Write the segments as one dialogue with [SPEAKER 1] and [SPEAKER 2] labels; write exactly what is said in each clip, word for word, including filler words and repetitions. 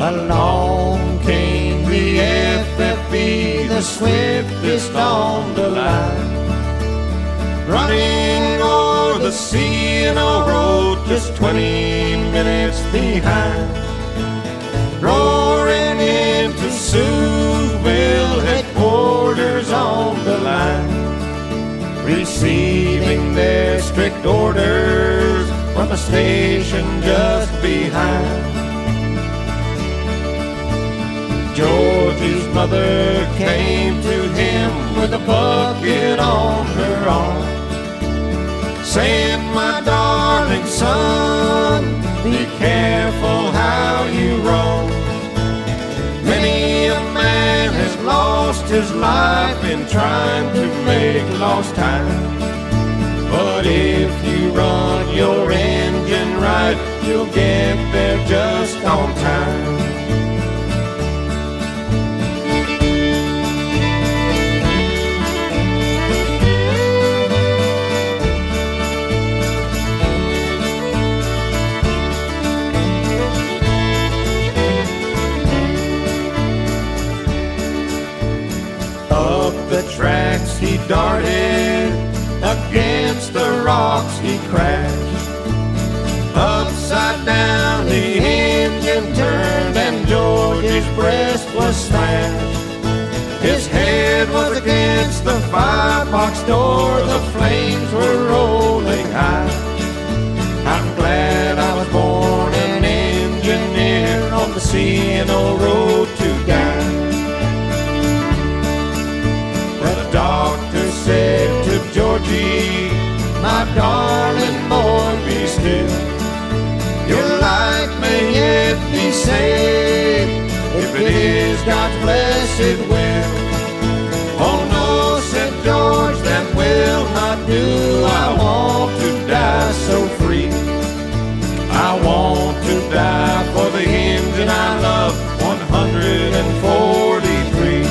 [SPEAKER 1] Along came the F F B, the swiftest on the line, running o'er the C N O road just twenty minutes behind, roaring into Sewville headquarters on the line, receiving their strict orders from a station just behind. Georgie's mother came to him with a bucket on her arm, saying, "My darling son, be careful how you roam. Many a man has lost his life in trying to make lost time. But if you run your engine right, you'll get there just on time." Up the tracks he darted, against the rocks he crashed. Upside down the engine turned and Georgie's breast was smashed. His head was against the firebox door, the flames were rolling high. I'm glad I was born an engineer on the C N O road to die. The doctor said to Georgie, "My darling boy, be still. Your life may yet be saved, if it is God's blessed will." "Oh no," said George, "that will not do. I want to die so free. I want to die for the engine I love, one hundred forty-three.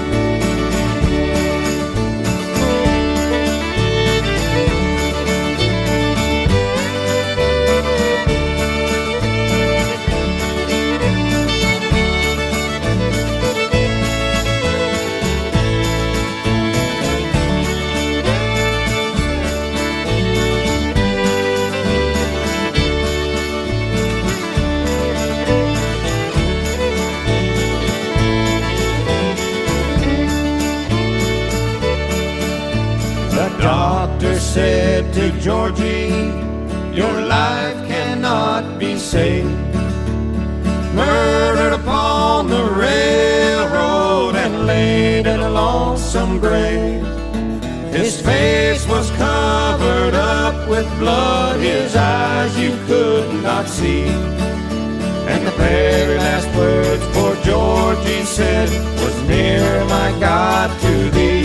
[SPEAKER 1] The doctor said to Georgie, "Your life cannot be saved. Murdered upon the railroad and laid in a lonesome grave. His face was covered up with blood, his eyes you could not see. And the very last words poor Georgie said was, 'Nearer, my God, to thee.'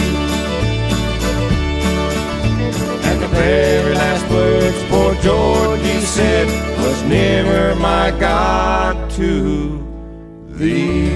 [SPEAKER 1] The very last words poor Georgie said was, 'Nearer, my God, to thee.'"